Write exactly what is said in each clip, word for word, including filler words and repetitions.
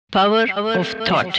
Power of thought.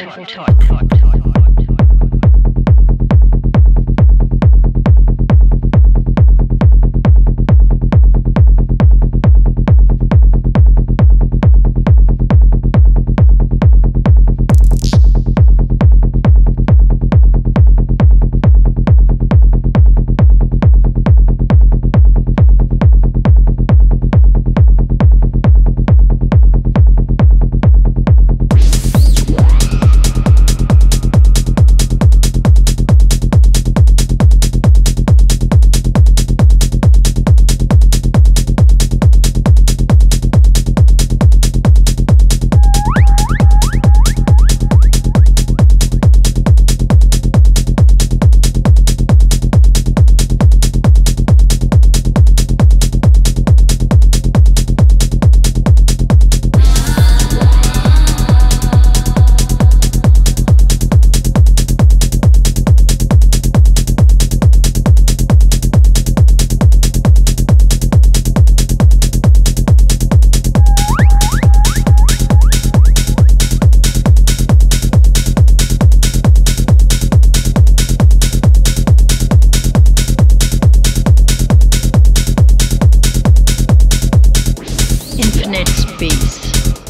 Space.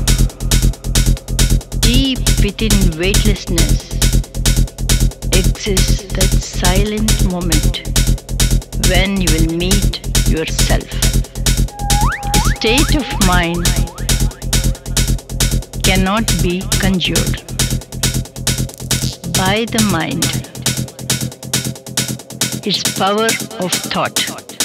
Deep within weightlessness exists that silent moment when you will meet yourself. A state of mind cannot be conjured by the mind. Its power of thought.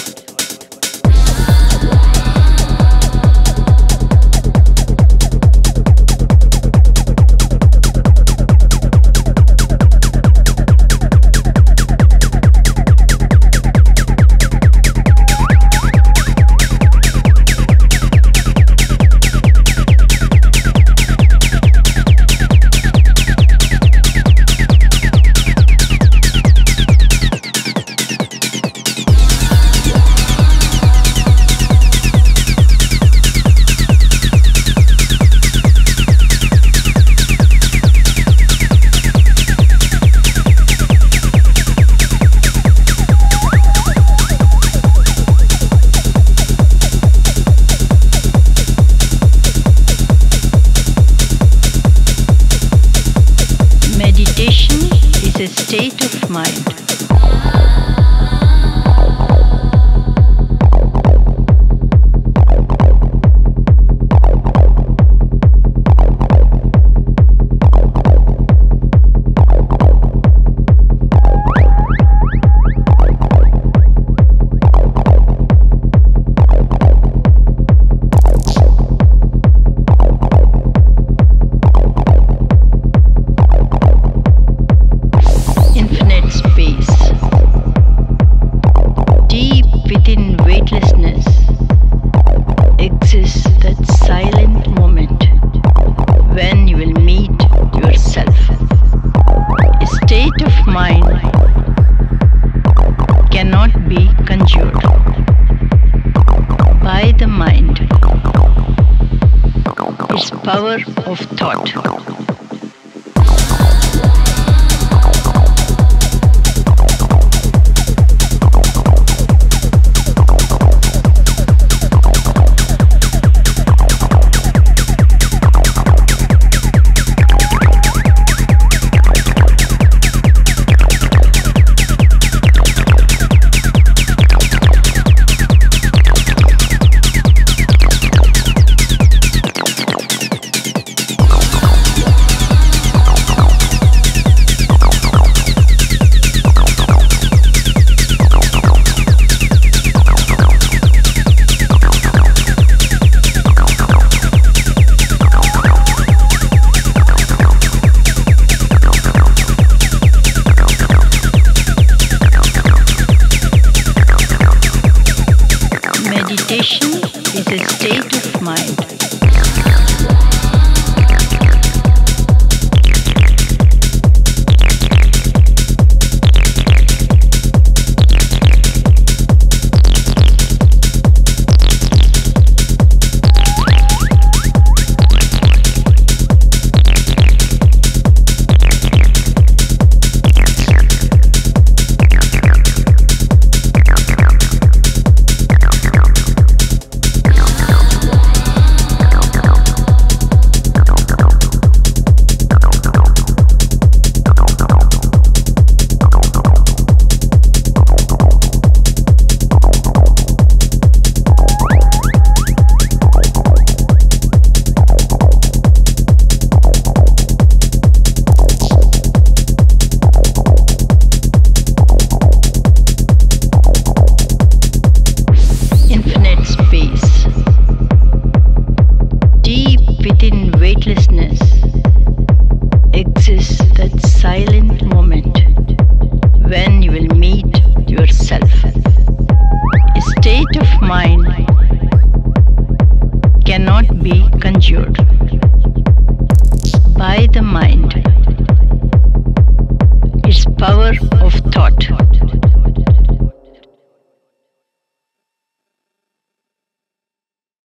Meditation is a state of mind. Within weightlessness exists that silent moment when you will meet yourself. A state of mind cannot be conjured by the mind. Its power of thought. by the mind.